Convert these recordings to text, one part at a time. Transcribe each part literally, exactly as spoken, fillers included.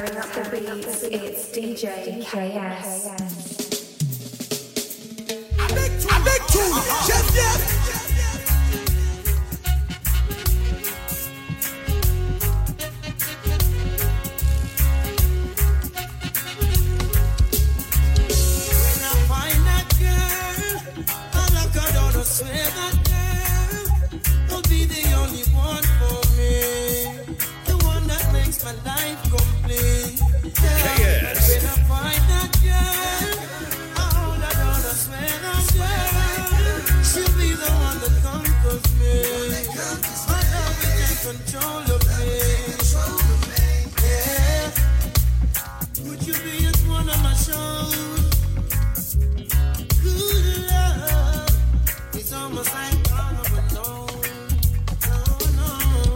Stirring up the beats, it's D J K S. I beg to, I beg to, yes, yes. When I find that girl, I look her down, I swear that girl will be the only one for me, the one that makes my life complete. Yeah. Yes. When I find that girl, I hold her down, I swear that girl, she'll be the one that conquers me. My love will take control of me. Yeah. Would you be just one of my shows? Good love, it's almost like one of a loan. No,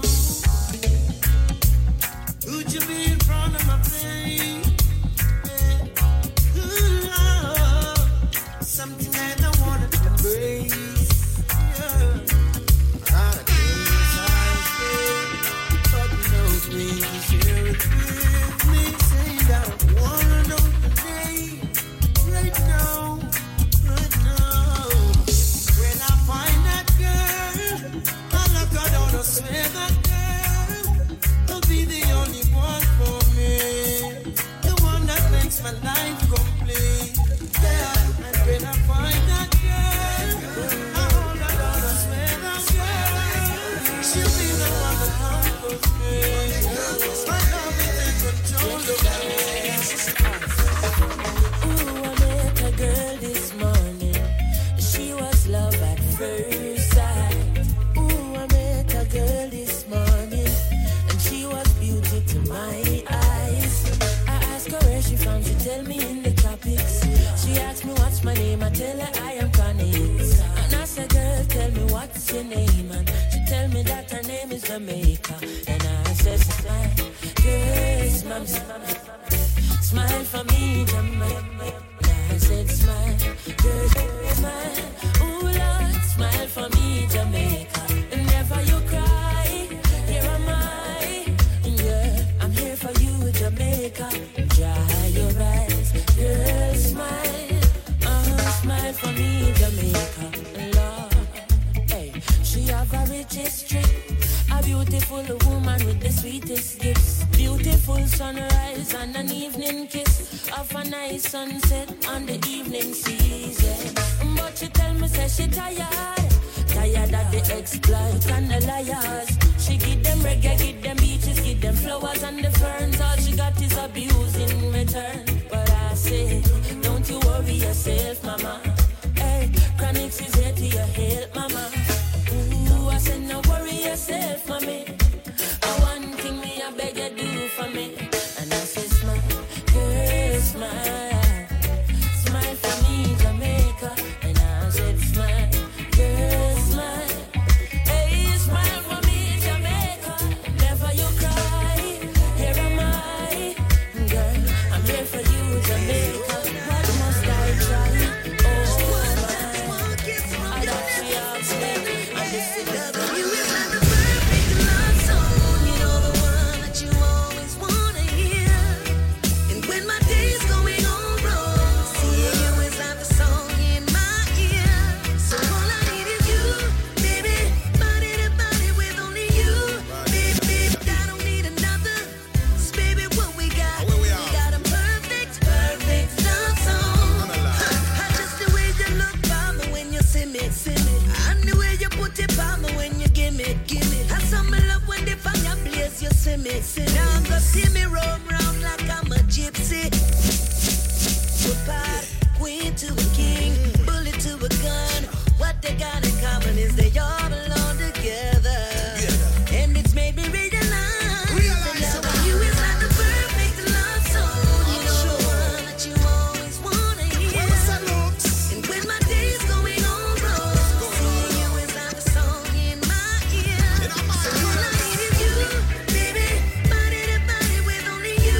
no. Would you be in front of my face? Yeah. Good love, something that I wanna embrace. Yeah. I don't know I say, but knows me to share it with me. Say that I wanna know the name right now, right now. When I find that girl, I look her down, I swear that girl will be the only one for me, the one that makes my life complete. Yeah, and when I find that girl, I hold her down, I swear that girl, she'll be the one that conquers me. My love will take control of me. Ooh, I met a girl this morning. She was love at first sight. Ooh, I met a girl this morning, and she was beauty to my eyes. I asked her where she from, she tell me in the tropics. She asked me what's my name, I tell her I am Connie. And I said, girl, tell me what's your name, and she tell me that her name is Jamaica. And I said, smile, girl, smile, smile. Smile for me, Jamaica. I said, smile, girl, smile. Ooh, Lord, smile for me, Jamaica. And never you cry, here am I. Yeah, I'm here for you, Jamaica. Dry your eyes, girl, smile. Uh-huh, smile for me, Jamaica. Lord, hey, she have a rich history. A beautiful woman with the sweetest gifts. Beautiful sunrise and an evening kiss of a nice sunset on the evening season. But she tell me, say she tired. Tired of the exploit and the liars. She give them reggae, give them beaches, give them flowers and the ferns. All she got is abuse in return. But I say, don't you worry yourself, mama. Hey, Chronixx is here to your help, mama. Ooh, I said, no worry yourself, mommy. I one thing me, I beg you do for me. And I said, smile, girl, smile. Smile for me, Jamaica. And I said, smile, girl, smile. Hey, smile for me, Jamaica. Never you cry, here am I. Girl, I'm here for you, Jamaica. What must I try? Oh, my. I love she asked me. And this is the now I'm gonna see me roam round like I'm a gypsy. Goodbye, queen to a king, bullet to a gun. What they got in common is they all belong together. Yeah. And it's made me realize, realize that loving you is like the perfect love song. You know the one that you always wanna hear. And when my day's going on wrong, seeing you is like a song in my ear. So all I need is you, baby. Body to body with only you.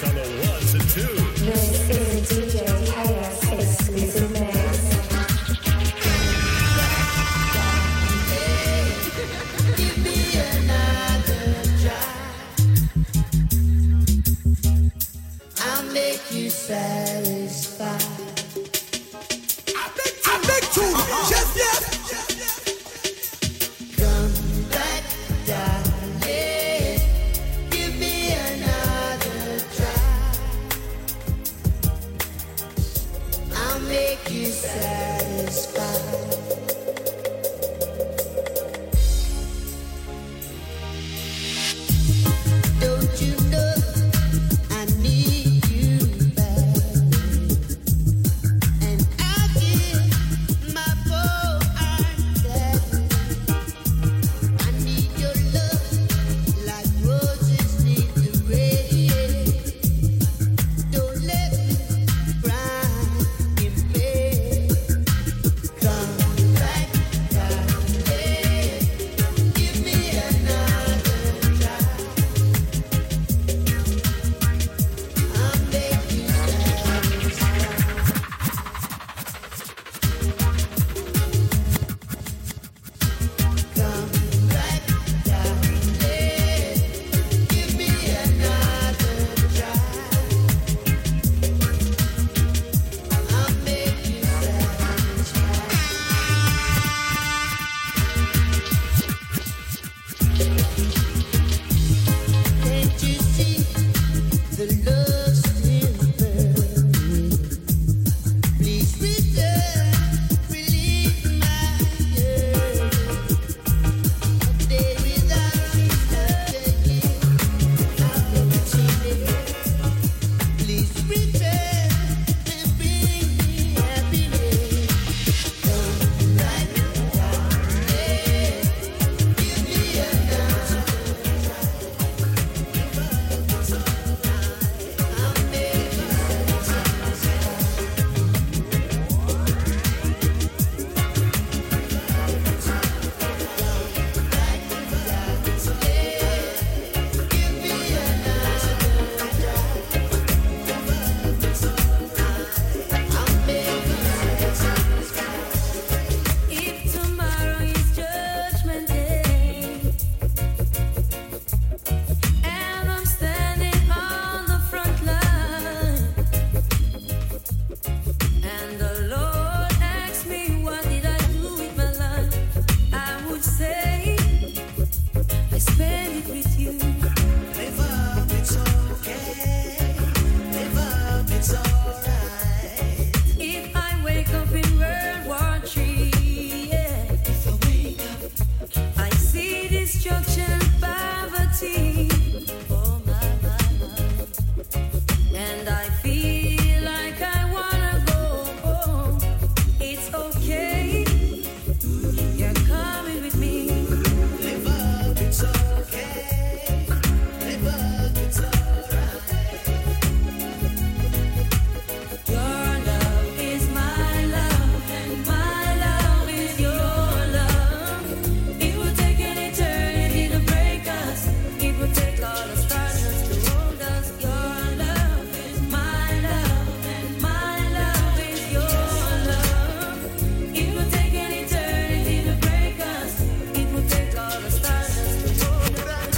on the ones and twos. This is a D J K S exclusive mix. Give me another try. I'll make you satisfied. I beg to, yes, yes. Come back, darling. Give me another try. I'll make you satisfied. Don't you know I need you back? And I give my full heart gladly. I need your love like roses need the rain. Don't let me cry in bed. Come back, darling. Give me another try. I'll make you satisfied. Come back, darling. Give me another try. I'll make you satisfied. Can't you see the love still burning? Please return, release my yearning. A day without you again, I'll never it. Please return and bring me happiness. Come back, darling. Give me another try. I'll make you If tomorrow is judgment day, and I'm standing on the front line, and the Lord asks me what did I do with my life, I would say I spent it with you. live up, it's okay. Live up, it's alright. If I wake up in World War Three, yeah, If I wake up, I see destruction and poverty. Oh my, my, my. And I feel like I wanna go home. It's okay. You're coming with me. live up, it's okay. Live up, it's alright. Your love is my love, and my love is your love. It will take an eternity to break us. It will take all the stars just to hold us. Your love is my love, and my love is your love. It will take an eternity to break us. It will take all the stars just to hold us.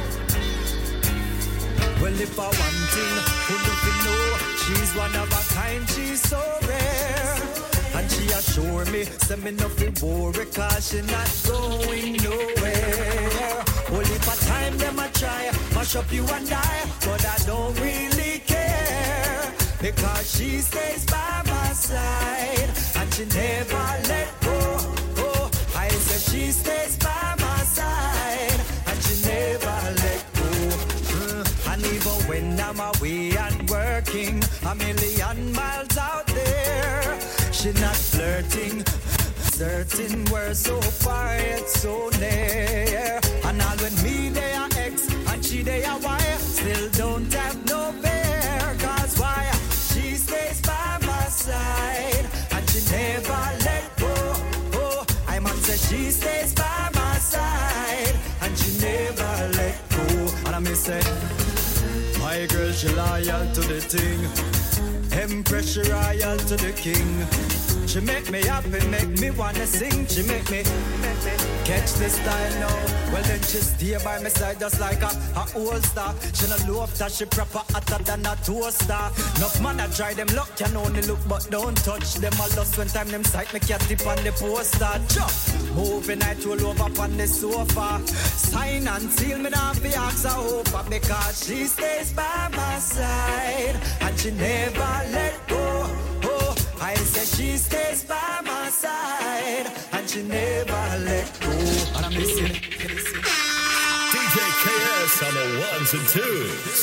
Well, if I one thing, who don't know, she's one of a kind, she's so rare. And she assure me, say me no fi worry, cause she not going nowhere. Well, if a time them a try, mash up you and I, but I don't really care. Because she stays by my side, and she never let go. Oh, I said she stays by my side, and she never let go. Mm, And even when I'm away and working a million miles out there, she not flirting. Certain words so far yet so near. And all when me they are ex and she they are Y, still don't have no fear. Cause why? She stays by my side and she never let go. Oh, I man say she stays by my side and she never let go. And I may say, my girl, she she loyal to the thing. Empress, she royal to the king. She make me happy, make me wanna sing. She make me, make me catch the style now. Well then she stay by my side just like a, a old star. She not low after, she proper hotter than a toaster. Enough man I try them luck, can only look but don't touch them. I lost when time them sight me cat tip on the poster. Jump, moving I roll over on the sofa. Sign and seal me down for ask her over. Because she stays by my side and she never let go. Oh, I say she stays by my side and she never let go. And I'm missing it. D J K S on the ones and twos.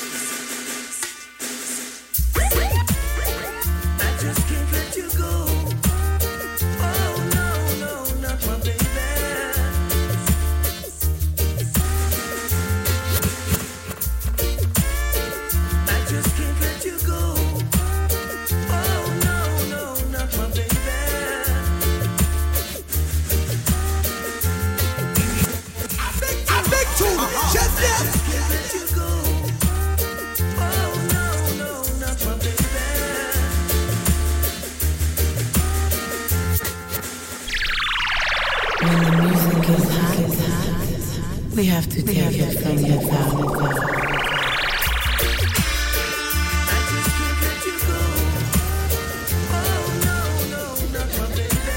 I just can't let you go. Oh no, no, not my baby. I just can't let you go. Oh no, no, not my baby. I beg to, I beg to, just yes. Can't let you go. Oh no, no, not my baby. When the music is hot, we have to take it from the top. I just can't let you go. Oh no, no, not my baby.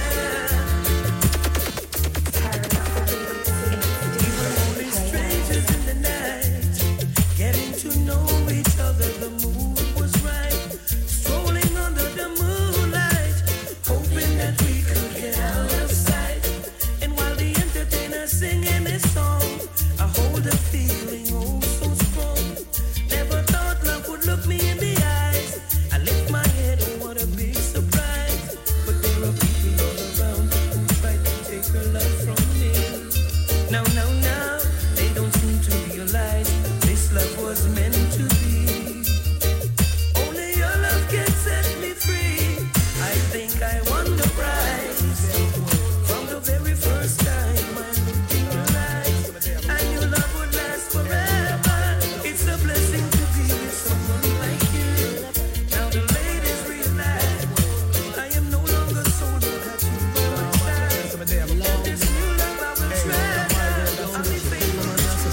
Only strangers in the night, getting to know each other. The mood was right, strolling under the moonlight, hoping that we could get out of sight. And while the entertainer singing his song, I hold a feeling oh so strong. Never thought love would look me in the eyes. I lift my head, oh what a big surprise. But there are people all around who try to take her love from me. Now, now, now, they don't seem to realize this love was meant to be. Only your love can set me free. I think I won the prize. From the very first time I looked in your eyes, I knew love would last forever. It's a blessing to be with someone like you. Now the ladies realize I am no longer solo, got you by my side. This new love I will treasure. I'll be faithful until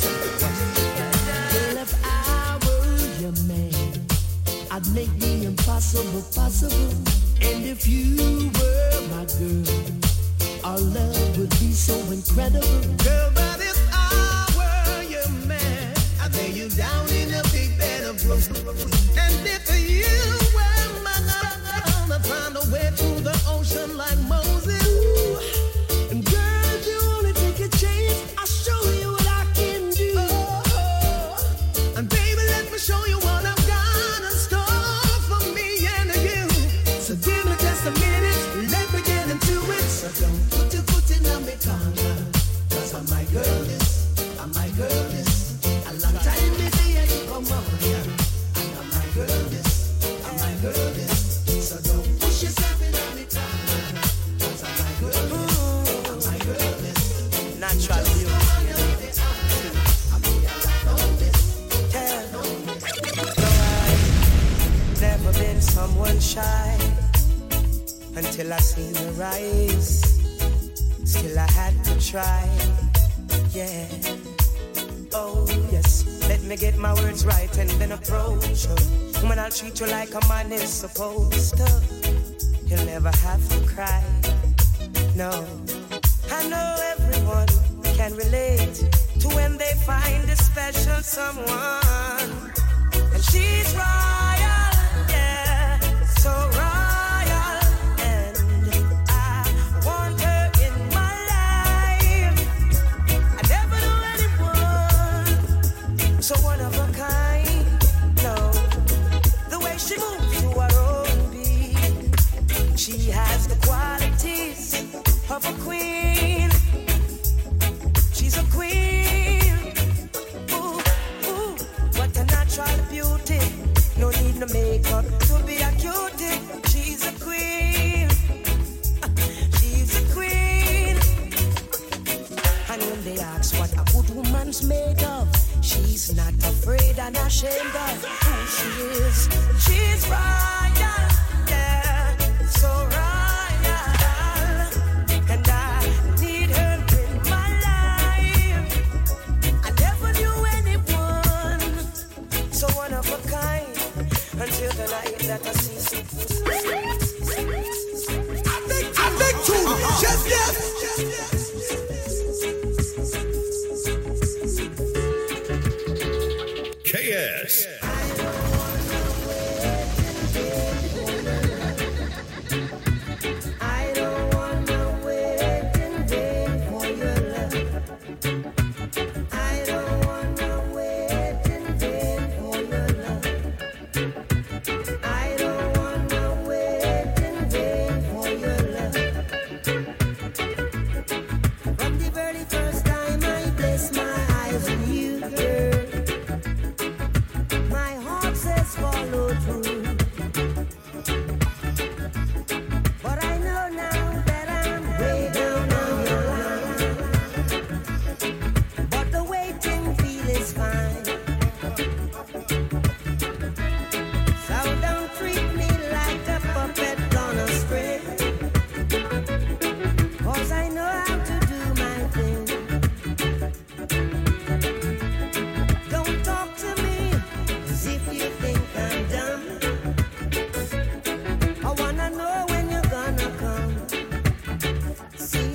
Well, if I were your man, I'd make the impossible possible. And if you were my girl, our love would be so incredible. Girl, but if I were your man, I'd lay you down in a big bed of roses. And if you were my girl, I'd find a way through the ocean like Moses. And girl, if you only take a chance, I'll show you what I can do. Oh, and baby, let me show you what I've got in store for me and you. So give me just a minute, let me get into it. So don't put your foot in my corner, 'cause I'm my girl this, I'm my girl this. A long time me see you come on here, and I'm my girl this, I'm my girl this. So don't push yourself in my corner, 'cause I'm my girl this, I'm my girl this. Natural beauty. Never been someone shy until I seen your eyes. Still I had to try, yeah. Oh yes, let me get my words right and then approach her. Woman, I'll treat you like a man is supposed to. You'll never have to cry, no. I know everyone can relate to when they find a special someone. And she's royal, yeah, so royal. And I want her in my life. I never knew anyone so one of a kind, no. The way she moves to her own beat, she has the qualities of a queen. She's a queen. Ooh, ooh, what a natural beauty. No need no makeup to be a cutie. She's a queen. She's a queen. And when they ask what a good woman's made of, she's not a afraid and ashamed of who she is. She's royal, yeah, so royal, and I need her in my life. I never knew anyone so one of a kind until the night that I see it. I think too, yes, yes. K S. I don't wanna wait in vain for your love. I don't wanna wait in vain for your love. I don't wanna wait in vain for your love. From the very first time I placed my eyes on you, girl, my heart says follow through. But I know now that I'm way down on your line. But the waiting feel is fine. So don't treat me like a puppet on a string. 'Cause I know how to do my thing. Don't talk to me as if you think I'm dumb. I wanna know when you're gonna come. See,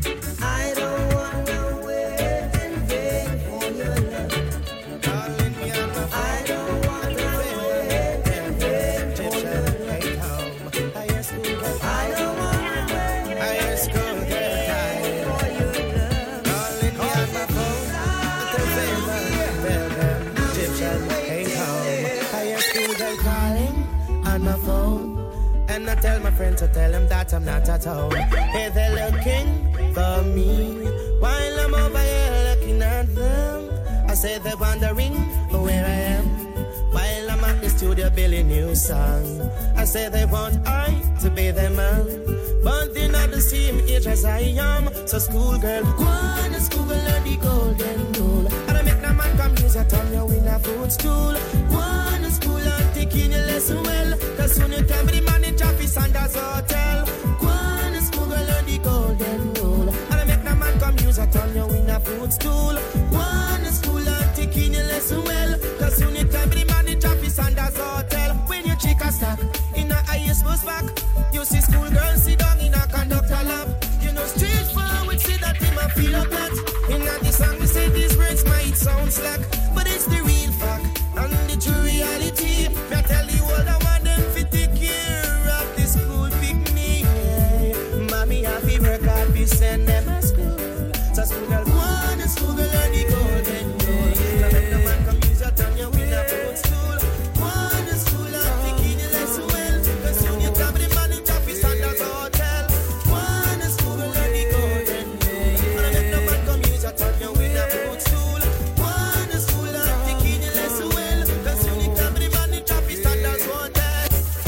I don't wanna wait in vain for your love. Calling me on my I don't wanna wait in vain for your love. higher school girl. I don't wanna wait Higher school girl time. for your love. Calling me on my phone. Tell them, tell them, Egyptian ain't home. Higher school girl calling on my phone. And I tell my friend to tell him that I'm not at home. Hey, they're looking for me while I'm over here looking at them. I say they're wondering where I am while I'm at the studio building new song. I say they want I to be their man, but they're not the same age as I am. So schoolgirl, go on to school and learn the golden rule. And I make the man come use your tongue, you in a food stool. Go on to school and take in your lesson well, 'cause soon you can be the manager of Sanders Hotel. Go on to school and learn the golden rule. And I make the man come use your tongue, you in a food stool. Go on to school and take in your lesson well, 'cause soon you can be the manager of Sanders Hotel. When you check a stack in a highest bus back, you see school girls sit down in a conductor lap. You know straight forward, say that him a feel up that. In a the song we say these words might sound slack, but it's the real fact and the true reality. Me I tell you all I want them to take care of the school picnic. Mommy happy work hard, we send them to school. So school girl go on to school, girl learn the golden rule. Now let the man come use your tongue, you in a food stool. Go on to school and take in your lesson well, 'cause soon you can be the manager of Sanders Hotel. Go on to school, girl learn the golden rule. Now let the man come use your tongue, you in a food stool. Go on to school and take in your lesson well, 'cause soon you can be the manager of Sanders Hotel.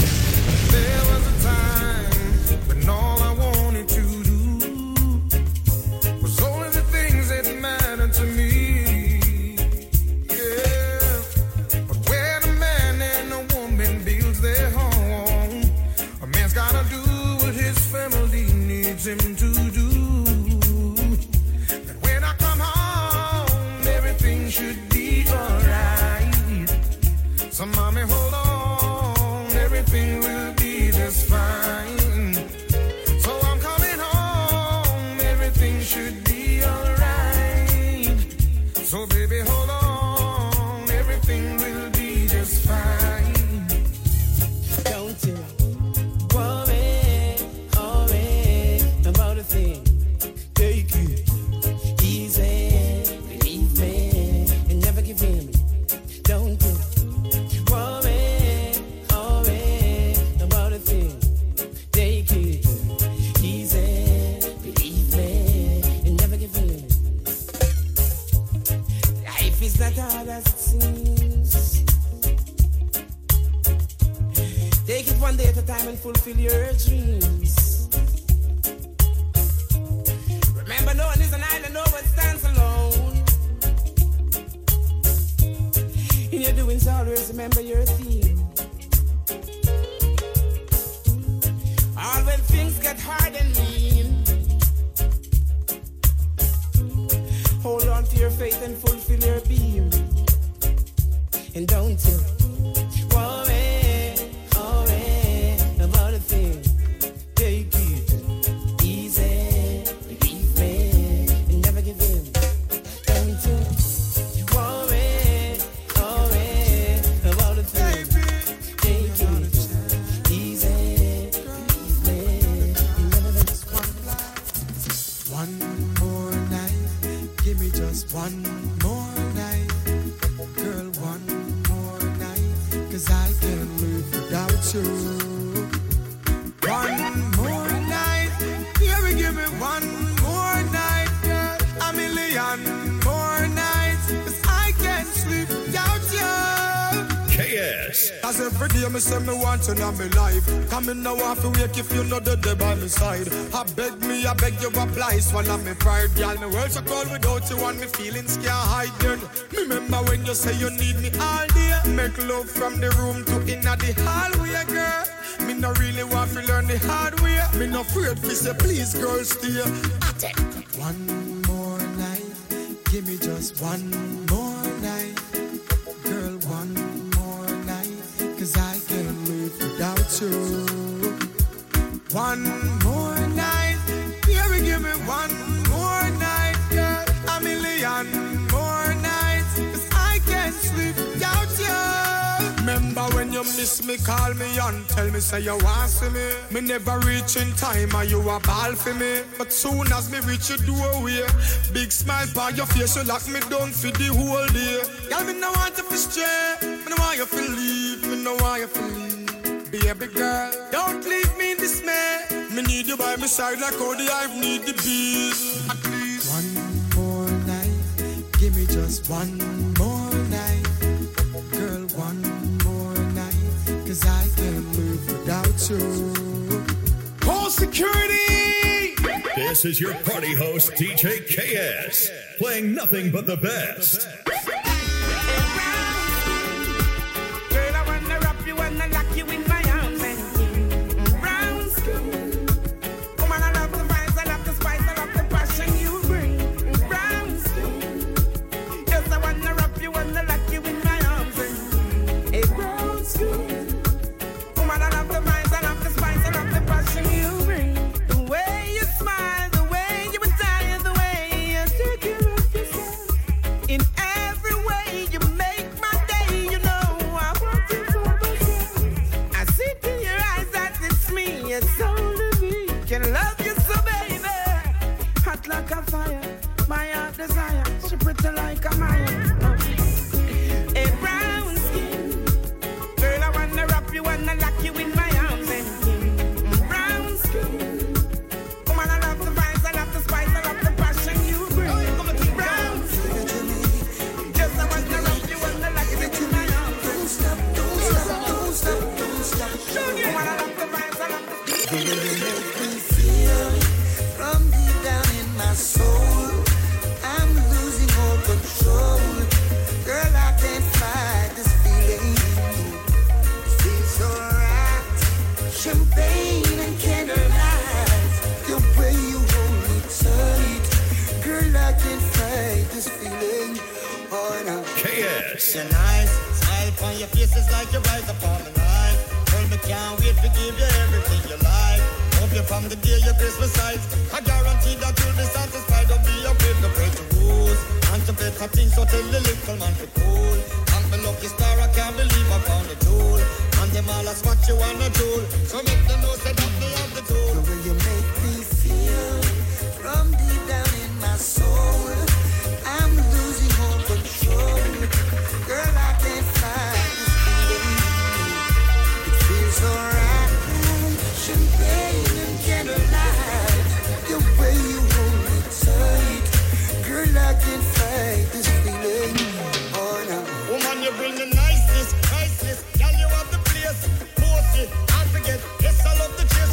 There was a time when all I wanted to do was only the things that mattered to me. Yeah, but when a man and a woman builds their home, a man's gotta do what his family needs him to do. And when I come home, everything should be alright. So mommy, hold on, everything will be just fine. So I'm coming home, everything should be alright. So baby, hold on, everything will be just fine. Don't you worry, worry about a thing. Take it easy, believe me, and never give in. Don't you worry, worry about a thing. Take it easy, believe me, and never give in. Life is not hard as it seems. Take it one day at a time and fulfill your dreams. Remember, no one is an island, no one stands alone. In your doings, always remember your theme. All when things get hard and mean, hold on to your faith and fulfill your beam. And don't you worry, worry about a thing. Take it easy, believe me, and never give in. Don't you worry, worry about a thing. Take it easy, believe me, and never give in. One more night, give me just one more night, girl, one more night, 'cause I can't live without you. One more night, yeah, we give me one more night, girl, a million more nights, 'cause I can't sleep without you. K S. As every day me say me want you in my life. Come in now off to wake if you know the day by my side. I beg me, I beg you apply, swallow me pride, girl. Me world so cold without you and me feelings can't hide. Then remember when you say you need me all day. Make love from the room to inna the hallway, girl. Me no really want to learn the hard way. Me no afraid to say please, girl, stay. One more night, give me just one more night, girl, one more night, 'cause I can't live without you. One more night, yeah, we give me one more night, girl, a million more nights, 'cause I can't sleep without you. Remember when you miss me, call me and tell me say you want see me. Me never reach in time and you a ball for me. But soon as me reach your doorway, big smile on your face, you lock me down for the whole day. Girl, me no want you to stray, me no want you to leave, me no want you to leave. Baby girl, don't leave me in dismay. Me need you by my side like how the hive need the bees. At least one more night, give me just one more night, girl, one more night, 'cause I can't live without you. Call security! This is your party host, D J K S, playing nothing but the best. Girl, I wanna wrap you and I lock you in my arms and brown skin. Woman, I love the vibes, I love the spice, I love the passion you bring. Brown skin. Yes, I wanna wrap you and I lock you in my arms and a brown skin. Woman, I love the vibes, I love the spice, I love the passion you bring. The way you smile, the way you attire, the way you take care of yourself. In every way you make my day, you know I want you for myself. I see in your eyes that it's me, it's only me can love you so, baby. Hot like a fire, my heart desire. She pretty like a Maya. A brown skin, girl, I wanna wrap you and I lock you in my arms and brown skin. Woman, I love the vibes, I love the spice, I love the passion you bring. Brown skin, just I wanna wrap you and I lock you in my arms. Don't stop, don't stop, don't stop, don't stop. Woman, I love the vibes, I love the The way you make me feel from deep down in my soul, I'm losing all control. Girl, I can't fight this feeling. It feels so right. Champagne and candlelight, the way you hold me tight. Girl, I can't fight this feeling. Oh, no. K S. You're nice, smile on your face is like you're right upon the night. Girl, me can't wait to give you everything you like. Hope you from the day your Christmas sight. I guarantee that you'll be satisfied. Don't be afraid to break the rules. And to better things, so tell the little man to cool. And my lucky star, I can't believe I found a jewel. And them all ask what you wanna do. So make them know say that they have the tool. The way you make me feel from deep down in my soul, I'm losing all control. Girl, I can't fight this feeling. It feels so right. Champagne and candlelight, the way you hold me tight. Girl, I can't fight this feeling. Oh, no. Woman, you bring the niceness, priceless. Girl, you have the place, bossy. Can't forget, yes, I love the chase.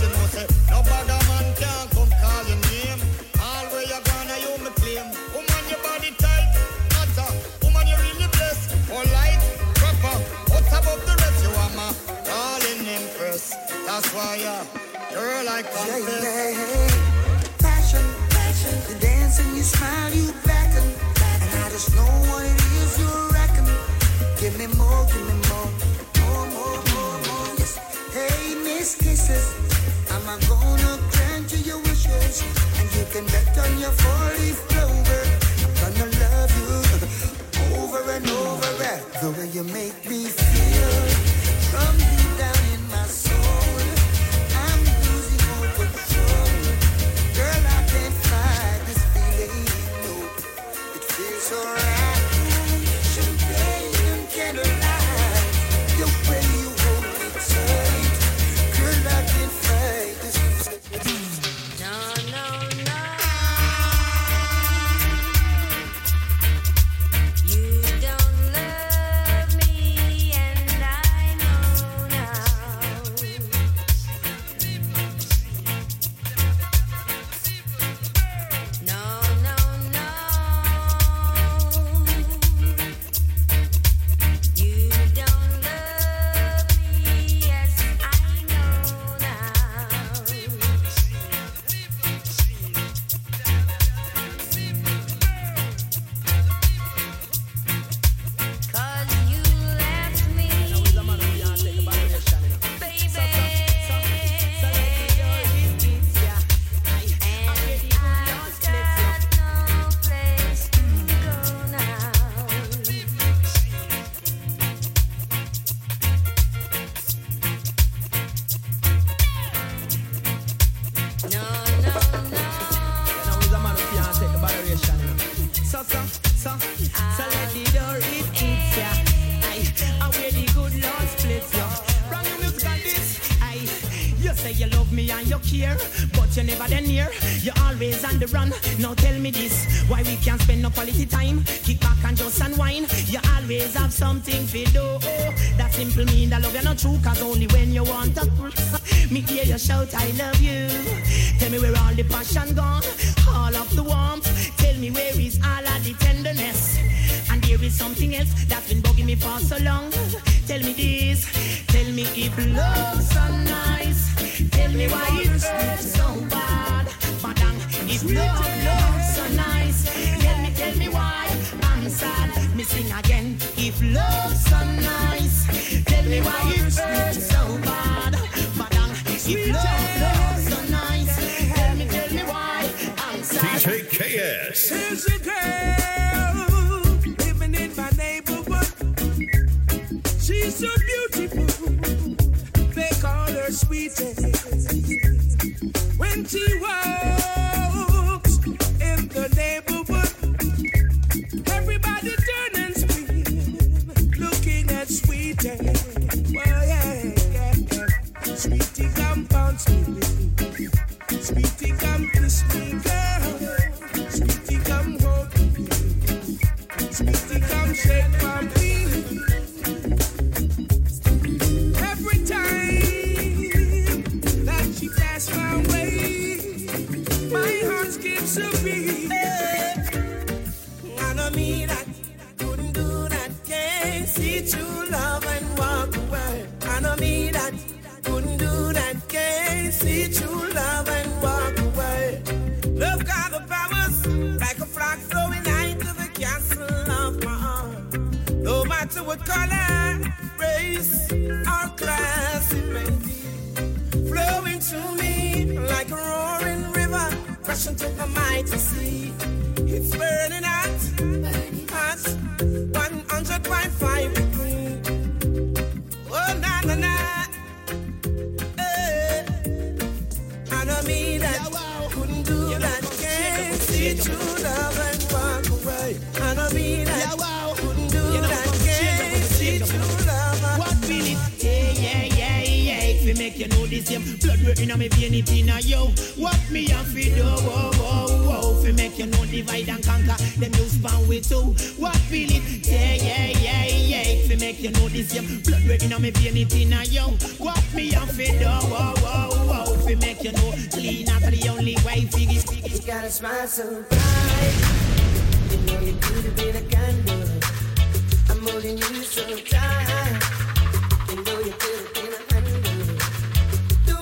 That's why, yeah. Girl, I confess. Yeah, yeah. Passion, passion. You dance and you smile, you beckon. And I just know what it is you reckon. Give me more, give me more. More, more, more, more. Yes. Hey, Miss Kisses. I'm gonna grant you your wishes. And you can bet on your four-leaf clover. I'm gonna love you over and over. The way you make me feel. From deep down in my soul, I'm losing all control. Girl, I can't fight this feeling, no. It feels so right. Champagne and candlelight, the way you hold me tight. Girl, I can't fight this. No, no, no. You don't love me, and I know now. No, no, no. You don't love me, yes, I know now. Cause you left me, baby, and I've got no place to go now. No, no, no. Now he's a man who can't take the moderation. So, so, so, so let the door it hits ya. Aye, I wear the good Lord splits ya. Brand new music on this. Aye, you say you love me and you care, but you never then near. You always on the run. Now tell me this, why we can't spend no quality time? Kick back and just unwind. You always have something to do. That simple mean that love you not true, cause only when you want to. Me hear you shout, I love you. Tell me where all the passion gone, all of the warmth. Tell me where is all of the tenderness. And there is something else that's been bugging me for so long. Tell me this, tell me if love's so nice. Tell me why it hurts so bad. Madam, if love, love's so nice. Tell me, tell me why I'm sad. Me sing again, if love's so nice. Tell me why it hurts so bad. Madam, if love, love's so nice. Tell me, tell me why I'm sad. D J K S. There's a girl living in my neighborhood. She's so beautiful. They call her sweetest. When she walks in the neighborhood, everybody turn and scream, looking at Sweetie. Oh yeah, yeah, yeah. Sweetie, come bounce me. Sweetie, come kiss me, girl. Sweetie, come hold me. Sweetie, come shake my feet. Every time that she passes my way, my heart skips a beat. I know me that couldn't do that. Can't see true love and walk away. I know me that couldn't do that. Can't see true love and walk away. Love got the powers like a frog flowing into the castle of my heart. No matter what color, race, or class it may be, flowing to me like a roaring river, rushing to the mighty sea. It's burning hot, hot, one hundred point five degree. Oh na na na, eh. I know me that couldn't do that. Can't see true love and walk away. I know me that couldn't do that. Can't see true love. What will it take? Yeah, yeah, yeah. If we make you know this same blood working on me vein, it in a yo. What me have to do? Whoa, whoa, whoa. If we make you know divide and conquer, them you span with two. What will it take? Yeah, yeah, yeah. If we make you know this same blood working on me vein, it in a yo. What me have to do? Whoa, whoa, whoa. If we make you know clean, not the only way. Figgy, figgy. You got a smile so bright. You know you could have been a candle. I'm holding you so tight. You know you could have been a handle. The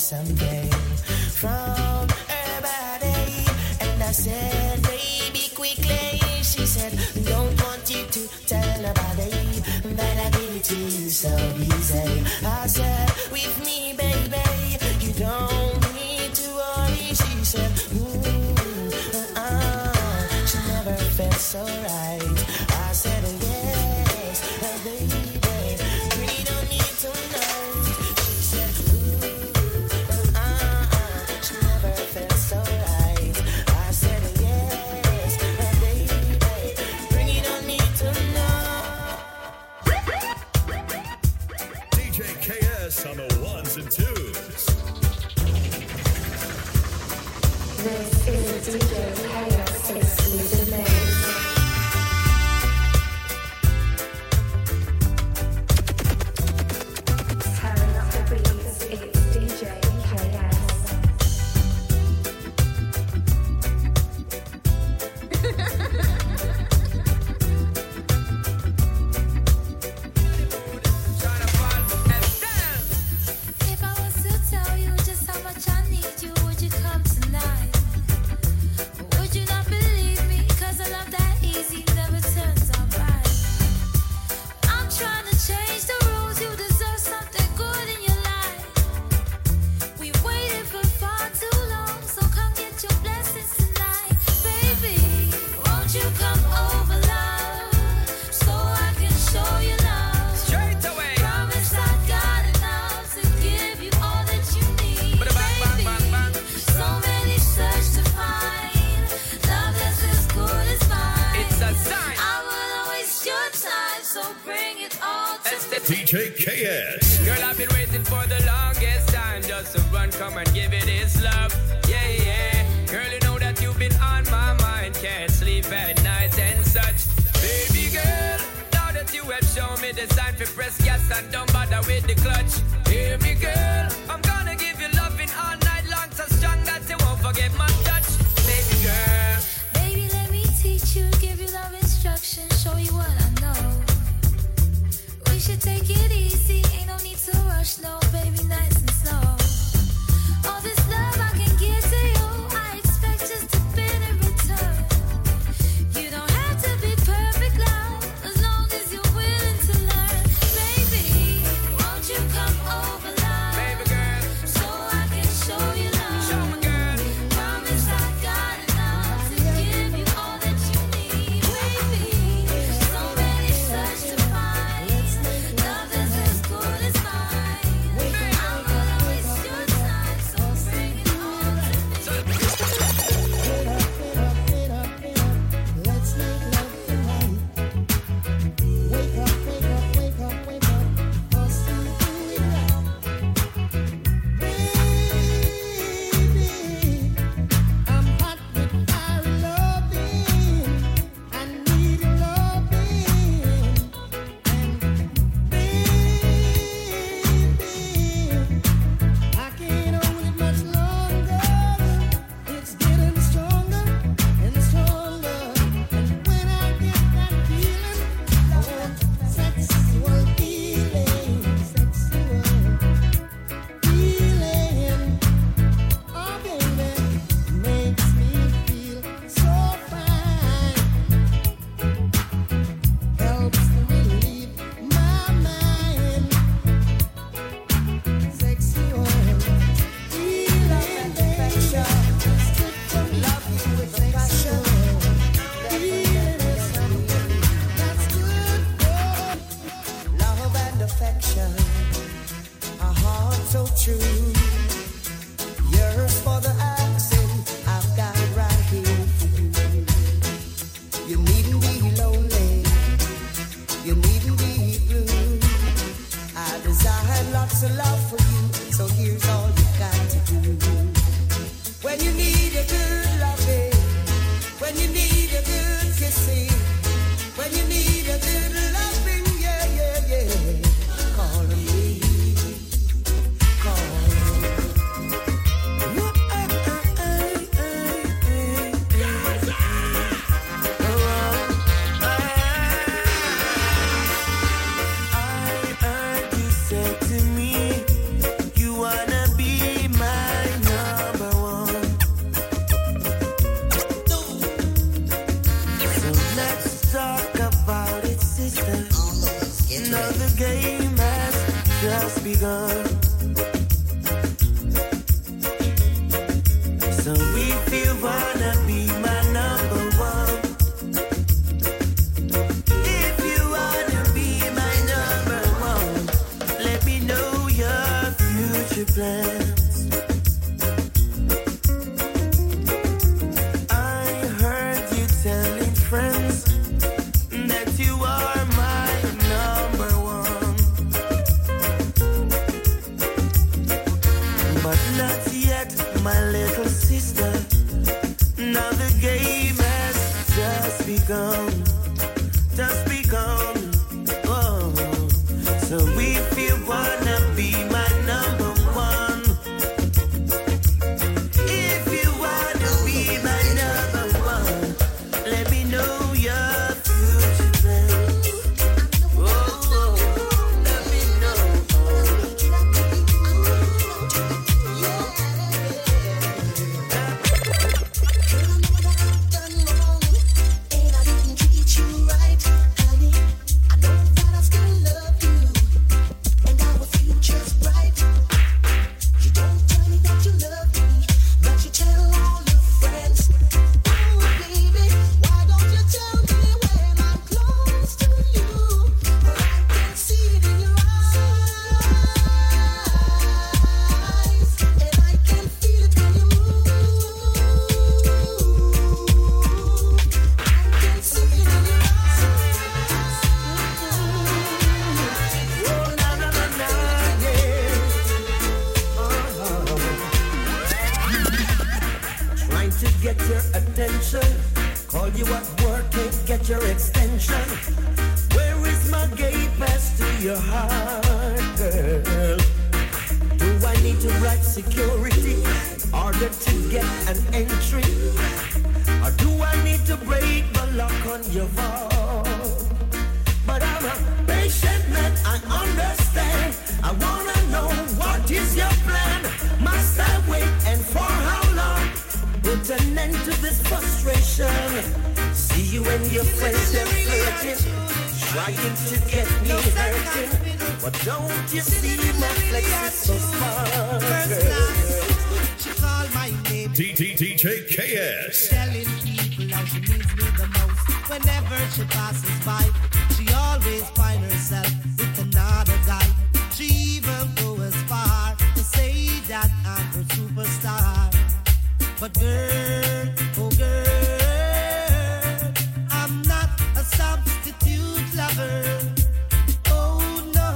something from her body. And I said, baby, quickly. She said, don't want you to tell nobody that I give it to you so easy. I said, with me, baby, you don't need to worry. She said, ooh, uh-uh. She never felt so right. I said, yes, baby, bring it on me tonight. She said, ooh, uh-uh. She never felt so right. I said, yes, baby, bring it on me tonight. D J K S on the ones and twos. This is D J K S exclusive mix. Tearing up the beats, it's D J K S. If I was to tell you just how much I need you, would you come tonight? Or would you not believe me? 'Cause a love that easy never turns out right. I'm trying to change the rules. You deserve something good in your life. We waited for far too long, so come get your blessings tonight. Baby, won't you come over, love, so I can show you love. Straight away. Promise I got enough to give you all that you need. Bada bang, bang, bang, bang. Baby, so many search to find love that's as good as mine. It's a sign. I will waste your time, so bring it all to That's the D J K S. Girl, I've been waiting for the longest time just to run, come and give it his love. Yeah, yeah. Girl, you know that you've been on my mind. Can't sleep at night and such. Baby girl, now that you have shown me the sign for press gas and don't bother with the clutch. Hear me, girl, I'm gonna give you loving all night long, so strong that you won't forget my touch. Baby girl. Baby, let me teach you, give you love instruction, show you what I know. We should take it easy, ain't no need to rush, no, baby, nice and slow. All this love I can give to you, I expect just a bit in return. You don't have to be perfect, love, as long as you're willing to learn. Baby, won't you come over, love? Baby girl. that, my little sister. Now the game has just begun, just begun. Oh, so if you wanna be my number one, if you wanna be my number one, let me know your future plan. Oh, oh, let me know. Get your attention, call you at work, can't get your extension. Where is my gate pass to your heart, girl? Do I need to write security in order to get an entry? Or do I need to break the lock on your vault? But I'm a patient man, I understand. I wanna know what is your plan. Must I wait and for how long? Put an end to this frustration. See you and your friends, they're flirting, trying to get me hurting. But don't you see my flex is so smart, girl? She called my name. D D D J K S. Telling people how she needs me the most. Whenever she passes by, she always finds herself with another guy. She even goes as far to say that I'm her superstar. But girl, oh girl, I'm not a substitute lover. Oh no,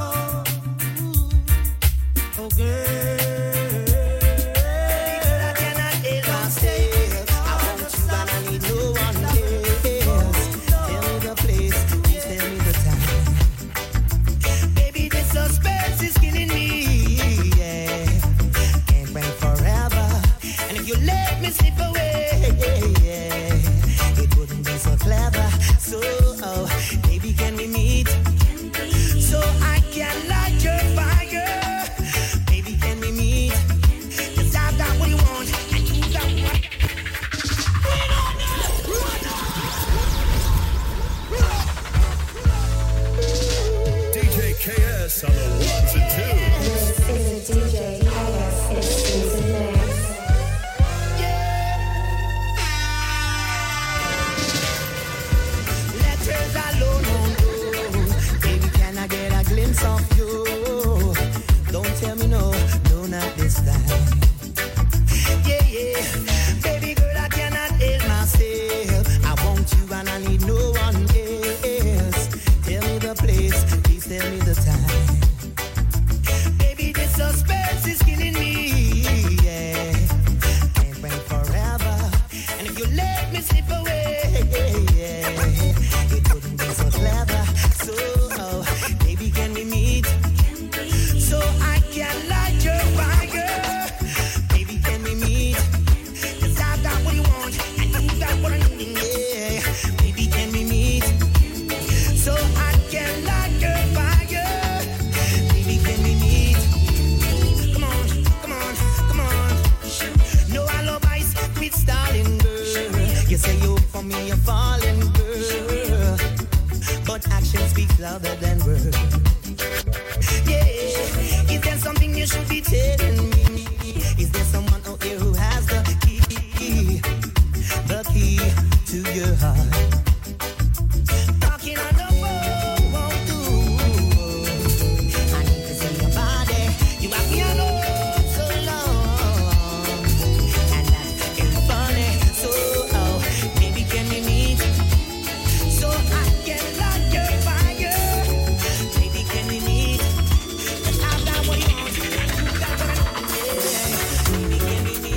oh girl, I cannot live on stage. I want you and I need no one else. Tell me the place, please tell me the time. Baby, the suspense is killing me. Yeah, can't wait forever. And if you let me slip away, yeah, it wouldn't be so clever. So, oh, baby, can we meet? So I can light your fire. Baby, can we meet? 'Cause I've got what you want, and you got what. D J K S on the ones and twos. This is a D J K S exclusive mix. Letters alone won't do. Baby, can I get a glimpse of you? Don't tell me no, no, not this time. Yeah, yeah. Baby girl, I cannot help myself. I want you and I need no one else. Tell me the place, please tell me the time. Baby, this suspense is killing me. Yeah, can't wait forever. And if you let me slip away, yeah, it wouldn't be so clever. So, oh, baby, can we meet? So I can light your fire. Baby, can we meet? 'Cause I've got what you want, and you got what I need. Yeah, baby, can we meet? So I can light your fire. Baby, can we meet? Come on, come on, come on. No alibis, quit stalling, girl. You say you for me, you're falling, girl. But action speaks louder than words. Yeah, is there something you should be telling me? Is there someone out there who has the key, the key to your heart? Talking on the phone won't do. I need to see your body. You have me alone so long, and that is funny. So, oh, baby, can we meet? So I can light your fire. Baby, can we meet? 'Cause I've got what you want, you got what I need. Yeah. Baby, can we meet?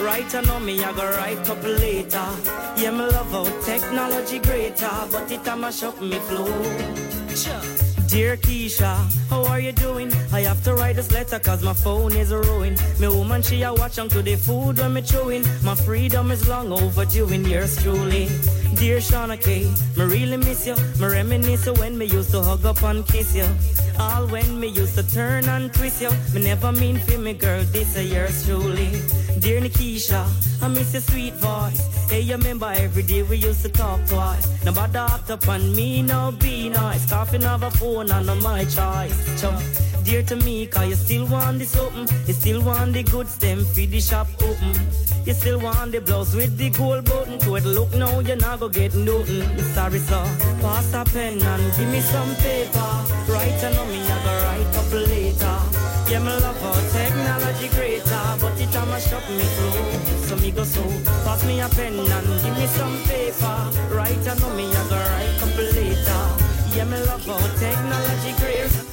Right, I know me, I go right couple later. Yeah, me love how technology greater, but it a mash up me flow. Sure. Dear Keisha, how are you doing? I have to write this letter cause my phone is ruined. Me woman, she a watch on to the food when me chewing. My freedom is long overdue in yours truly. Dear Shauna K, me really miss you. Me reminisce when me used to hug up and kiss you. All when me used to turn and twist you. Me never mean for me girl, this a yours truly. Dear Nikisha, I miss your sweet voice. Hey, you remember every day we used to talk twice. Nobody act up on me, no be nice. Coughing off a phone and not my choice. Chum. Dear to me, cause you still want this open. You still want the good stem for the shop open. You still want the blouse with the gold button. To it look now, you're not gonna get nothing. Sorry, sir. Pass a pen and give me some paper. Right, I know me, I go write up later. Yeah, me love how technology greater, but it a mash up me flow. So me go so, pass me a pen and give me some paper. Right, I know me, I go write up later. Yeah, me love how technology greater.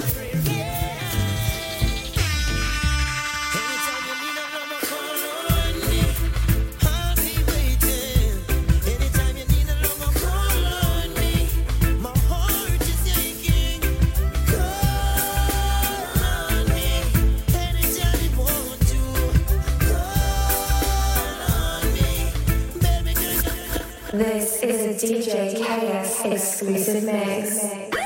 This is a D J K S exclusive mix.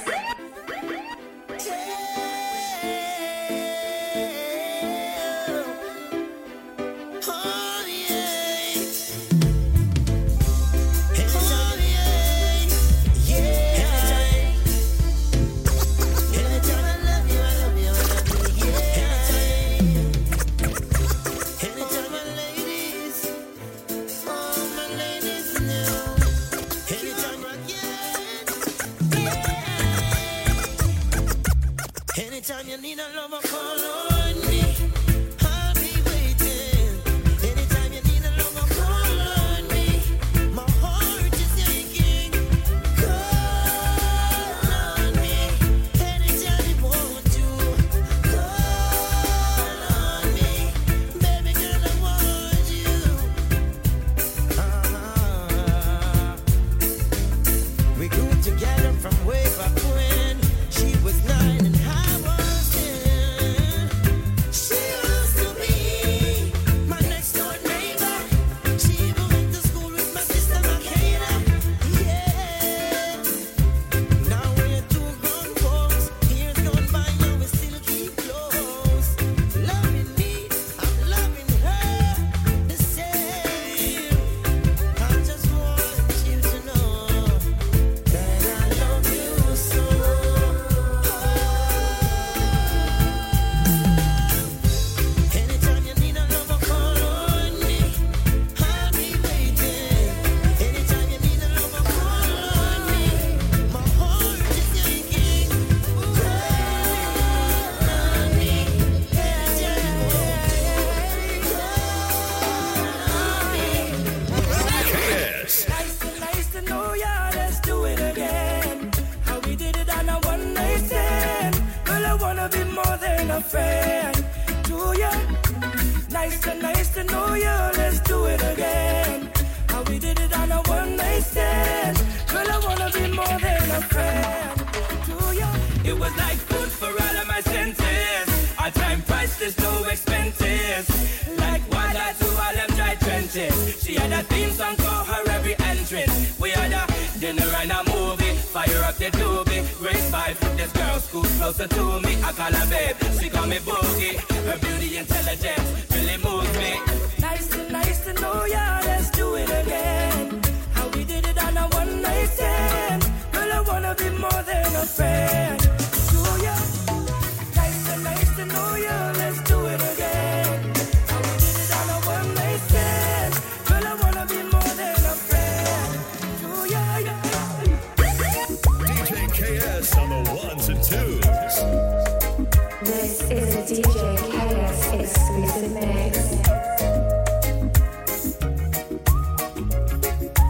Anytime you need a lover, call on me. I'll be waiting. Anytime you need a lover, call on me. My heart is aching. Call on me. Anytime you want to. Call on me. Baby girl, I want you. Uh-huh. We grew together from way back when she was nine and I was ten. She used to be my next door neighbor. She even went to school with my sister Makeda. Yeah. Now we're two grown folks. Years gone by and we still keep close. Loving me, I'm loving her the same. I just want you to know that I love you so. Anytime you need a lover, call on me. I'll be waiting. Anytime you need a lover, call on me. My heart is aching. Call on me. Anytime you want to. Call on me. K S. Nice to, nice to know ya, let's do it again. How we did it on a one night stand. Girl, I wanna be more than a friend to ya. Nice to, nice to know ya, let's do it again. How we did it on a one night stand. Girl, I wanna be more than a friend to ya. It was like food for all of my senses. Our time priceless, no expenses. Like water to all them dry trenches. She had a theme song for her every entrance. We had a dinner and a movie. Fire up the doobie. Grade five, this girl school closer to me. I call her babe, she call me boogie. Her beauty intelligence really moves me. Nice to, nice to know ya, let's do it again. How we did it on a one night stand. Girl, I wanna be more than a friend to ya. Nice to, nice to know ya, let's do it again. How we did it on a one night stand. Girl, I wanna be more than a friend to ya. D J K S on the ones and twos. This is a D J K S exclusive mix.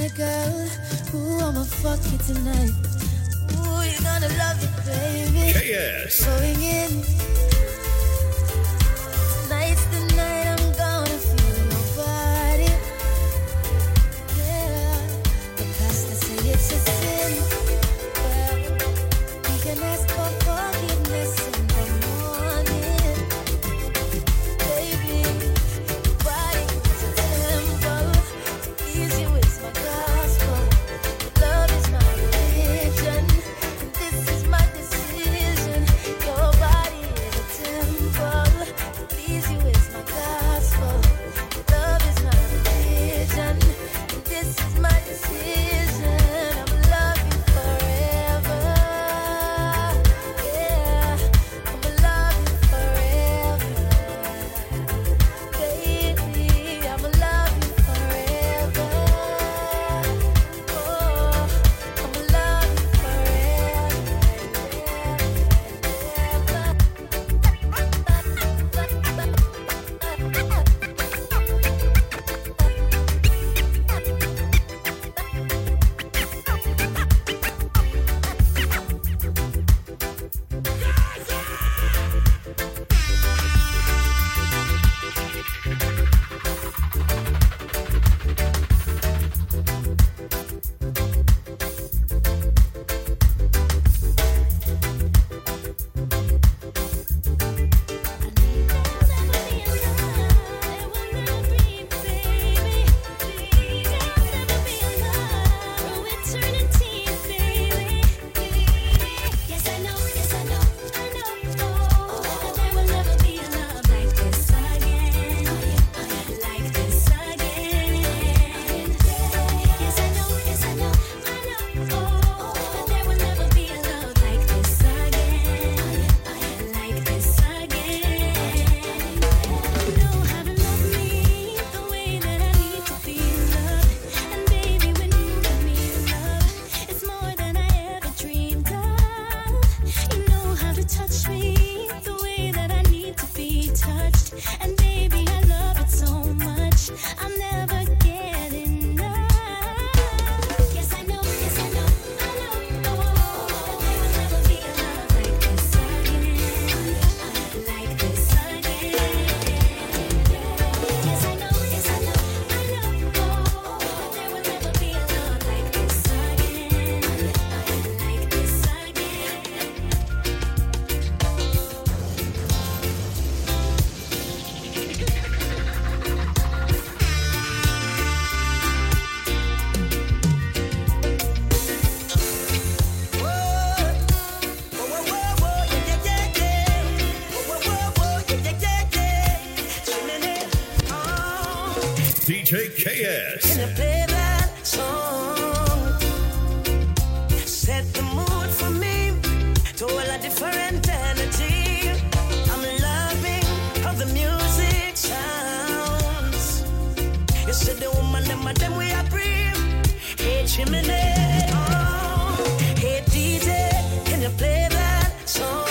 kind of girl. Ooh, I'ma fuck you tonight. Ooh, you're gonna love it, baby. K S. Going in. Tonight's the night I'm gonna feel your body. Yeah. The pastor say it's a sin. Well, we can ask for forgiveness in the morning. Baby, your body is a temple. To please you is my gospel. Love is my religion. And this is my decision. Your body is a temple. To please you is my gospel. Love is my religion. And this is my decision. I'ma love you forever. Yeah, I'ma love you forever. Baby, I'ma love you forever. Oh, I'ma love you Yes, I know, yes, I know, I know. Oh, there will never be a love like this again. Like this again. Yes, I know, yes, I know, I know. Oh, there will never be a love like this again. Like this again. No, haven't loved me the way that I need to be loved. And baby, when you give me love, it's more than I ever dreamed of. You know how to touch me the way that I need to be touched. And baby, I love it so much. I'll never get enough. Yes, I know, yes, I know, I know. Oh, there will never be a love like this again. Like this again. Yes, I know, yes, I know, I know. Oh, there will never be a love like this again. Like this again. D J K S. Can you play that song? Set the mood for me to all a different energy. I'm loving how the music sounds. You said the woman, them, and them we are breathe. Hey, Chimney. Oh, hey, D J, can you play that song?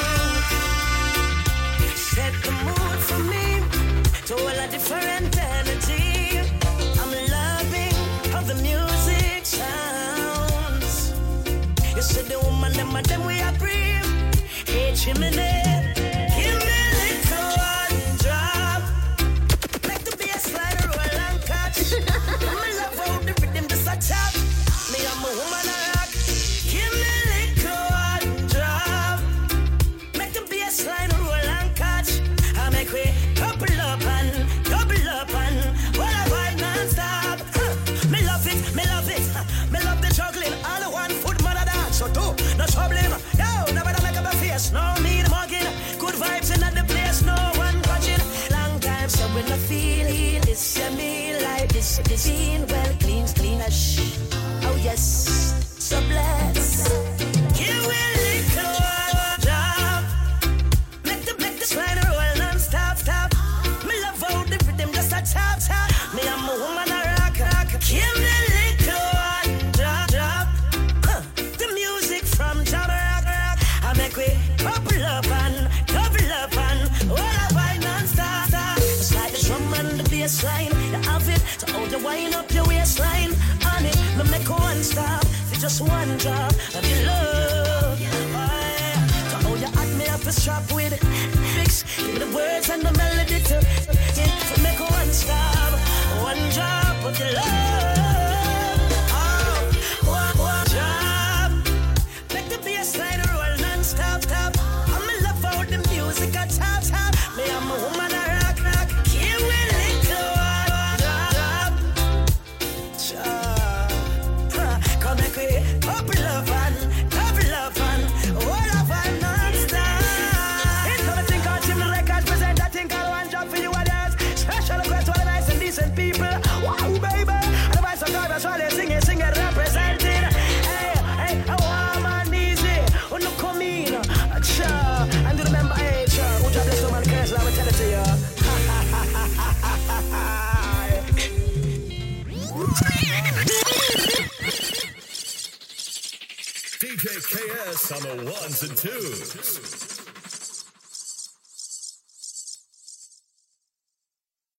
Set the mood for me to all a different energy. I'm loving how the music sounds. You said the woman, them, and them we are breathe. Hey, Chimney, give me a little one drop. Make the bass line roll and catch. I love how the rhythm just a tap. Me, I'm a woman I rock. Give me a little one drop. Make the bass line roll and catch. I make we couple up and double up and all I vibe non-stop. Huh. Me love it, me love it. Huh. Me love the juggling. All the one foot man a dance. So do no trouble. Yo, never make up a face. No need mugging. Good vibes in the place. No one watching. Long time so when I feel it, this yeah, me like this. This scene well clean, clean as shh. Oh yes, so blessed. Give me a little one drop. Make the make the slide roll non-stop, stop. Me love how the rhythm just a tap, tap. Me I'm a woman a rock, rock. Give me a little one drop, drop. Huh. The music from Jabba rock, rock. I make we couple up and double up and all I vibe non-stop, stop. It's like the drum and the bass line. You have it, so how you wind up your waistline. On just one drop of your love. Aye. So all you had me have to strap with it. Fix, give me the words and the melody to, yeah, to make one stop, one drop of your love. Oh, one, one drop. Make the bass line roll non-stop, stop. I'm in love for the music, I top, top. Me, I'm a woman, I rock, rock. Can't wait little one drop. Drop. Come make we up love and, up love and, all of our non-stop. It's gonna think I'll Jim the records present. I think I'll one drop for you and us. Special request to all the nice and decent people. Wow, baby. And the voice of God, that's why they sing it, sing it, representing. Hey, hey, I want man easy. When you come in, cha. And do remember, hey, cha, who drop this woman curse, I will tell it to you. D J K S on the ones and twos.